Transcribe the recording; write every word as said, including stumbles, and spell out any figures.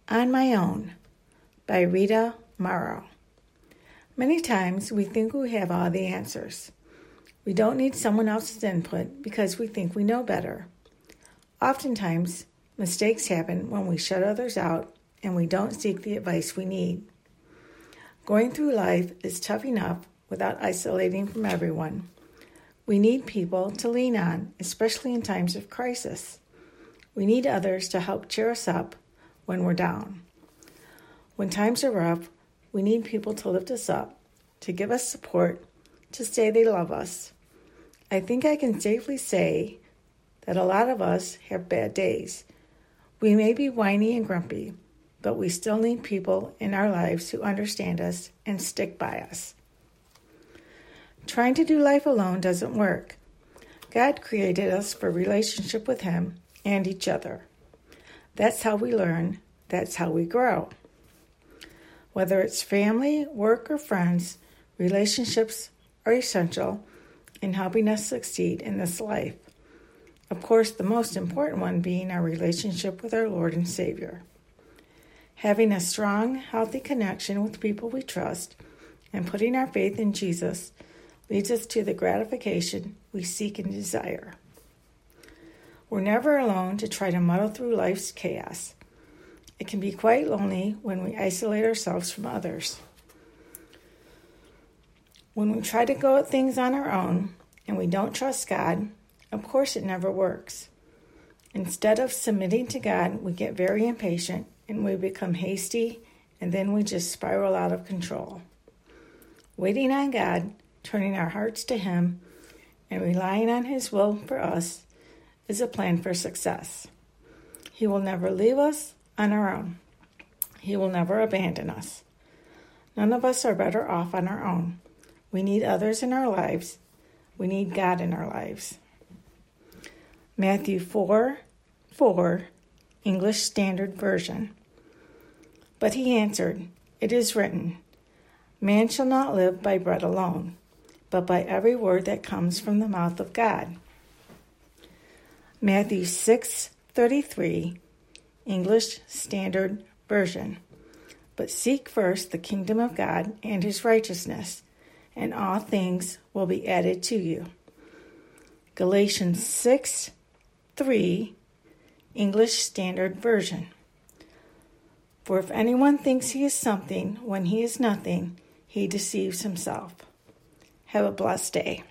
On My Own by Rita Morrow. Many times we think we have all the answers. We don't need someone else's input because we think we know better. Oftentimes, mistakes happen when we shut others out and we don't seek the advice we need. Going through life is tough enough without isolating from everyone. We need people to lean on, especially in times of crisis. We need others to help cheer us up when we're down. When times are rough, we need people to lift us up, to give us support, to say they love us. I think I can safely say that a lot of us have bad days. We may be whiny and grumpy, but we still need people in our lives who understand us and stick by us. Trying to do life alone doesn't work. God created us for relationship with Him and each other. That's how we learn. That's how we grow. Whether it's family, work, or friends, relationships are essential in helping us succeed in this life. Of course, the most important one being our relationship with our Lord and Savior. Having a strong, healthy connection with people we trust and putting our faith in Jesus leads us to the gratification we seek and desire. We're never alone to try to muddle through life's chaos. It can be quite lonely when we isolate ourselves from others. When we try to go at things on our own and we don't trust God, of course it never works. Instead of submitting to God, we get very impatient and we become hasty, and then we just spiral out of control. Waiting on God, turning our hearts to Him, and relying on His will for us is a plan for success. He will never leave us on our own. He will never abandon us. None of us are better off on our own. We need others in our lives. We need God in our lives. Matthew four four, English Standard Version. But he answered, "It is written, man shall not live by bread alone, but by every word that comes from the mouth of God." Matthew six thirty-three, English Standard Version. But seek first the kingdom of God and His righteousness, and all things will be added to you. Galatians six three, English Standard Version. For if anyone thinks he is something when he is nothing, he deceives himself. Have a blessed day.